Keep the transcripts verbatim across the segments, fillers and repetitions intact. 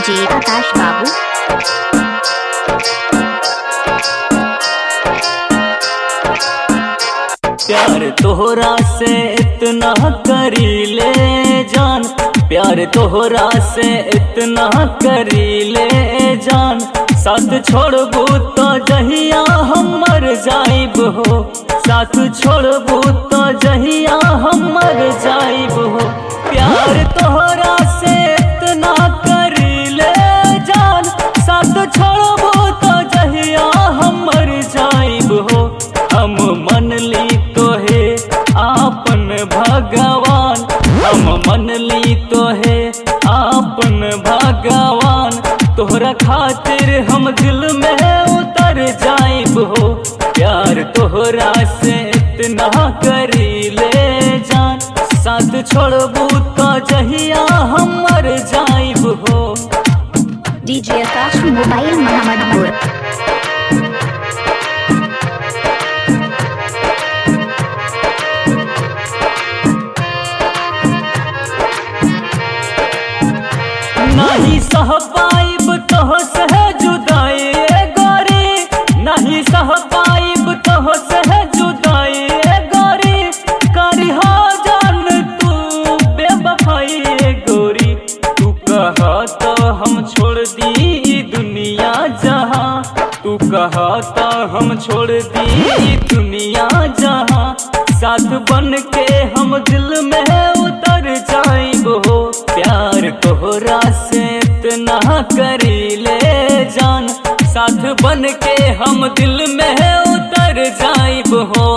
DJ आकाश बाबू। प्यार तोहरा से इतना करीले जान, प्यार तोहरा से इतना करीले जान, साथ छोड़बू तो जहिया हम मर जाइब हो, साथ छोड़बू तो जहिया हम मर जाइब हो। प्यार तोहरा से इतना करीले जान, साथ छोड़बू तो जहिया हम मर जाइब हो। हम मन ली तोहे आपन भगवान, हम मन ली तोहे आपन भगवान, तोहरा खातिर हम दिल में उतर जाइब हो। प्यार तोहरा से इतना करीले जान, साथ छोड़बू तो जहिया हम मर जाइब हो। DJ Akash mobile Mohammadpur. नहीं सह पाइब तो सह जुदाई गोरी, नहीं सह पाइब तो सह जुदाई गोरी, करिहा जान तू बेवफाई गोरी। तू कहा तो हम छोड़ दी दुनिया जहां, तू कहा तो हम छोड़ दी दुनिया जहां, साथ बन के हम दिल में उतर जाइब हो। प्यार तोहरा से इतना करीले जान, साथ बन के हम दिल में उतर जाइब हो।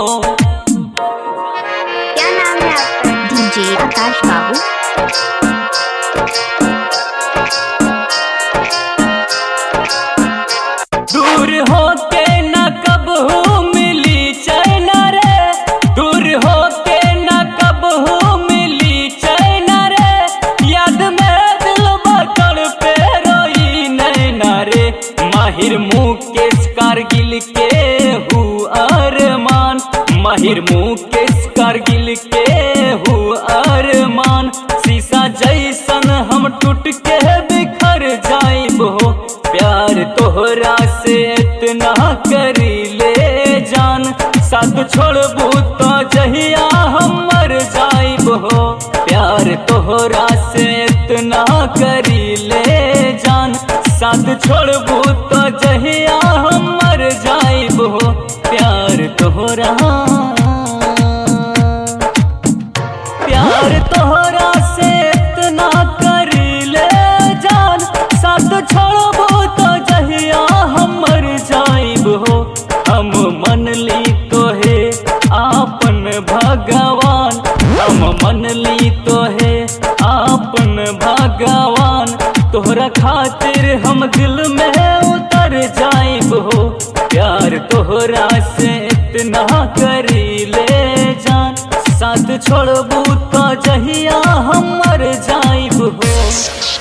क्या नाम है आपका? डीजे आकाश बाबू। दूर हो के न कब हो मिली चैन रे, दूर हो के न कब हो मिली चैन रे, याद में दिल बकड़ पे रोई नैना रे। माहिर मुकेश कारगिल के हु अरमान, माहिर मुकेश कारगिल के हु अरमान, शीशा जैसन हम टूट के बिखर जाइब हो। प्यार तोहरा से इतना करीले जान, साथ छोड़बू तो जहिया हम मर जाइब हो। प्यार तोहरा से इतना करीले जान, साथ छोड़बू तो जहिया हम मर जाइब हो। प्यार तोहरा प्यार तोहरा से इतना करीले जान, साथ छोड़बू तो जहिया हम मर जाइब हो। हम मन ली तोहे आपन भगवान, हम मन ली तोहे आपन भगवान, तोहरा खातिर हम दिल में उतर जाइब हो। प्यार तोहरा से इतना करीले जान, साथ छोड़बू तो जहिया हम मर जाइब हो।